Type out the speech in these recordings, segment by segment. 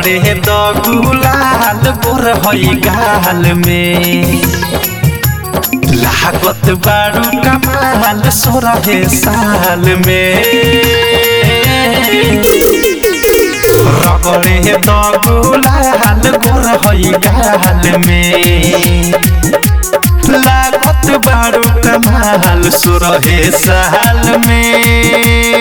रगड़े द गुलाल गोर हई गाल में लागत बारू कमाल 16 साल में रगड़े द गुलाल गोर हई गाल में लागत बारू कमाल 16 साल में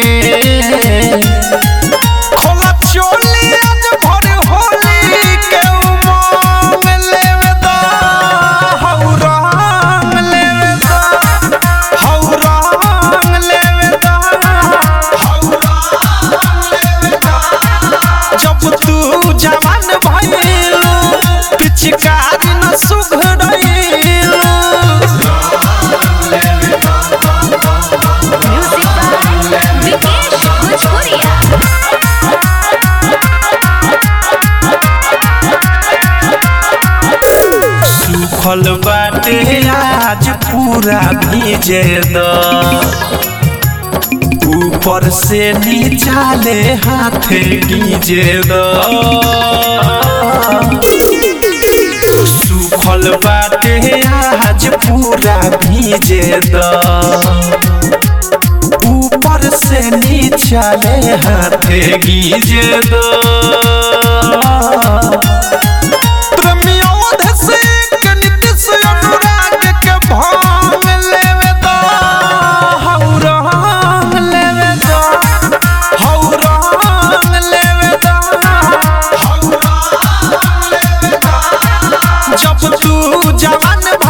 खोला चोली आज भर होली के उमंग लेवे द हौ रंग लेवे द हौ रंग लेवे द हौ रंग लेवे द जब तू जवान भइलू पिचकारी न सुघड़इलू सुखल बाटे आज पूरा भीजे द ऊपर से नीचा ले हाथ गीजे द सुखल बाटे आज पूरा भीजे द ऊपर से नीचा ले हाथ गीजे द जब तू जवान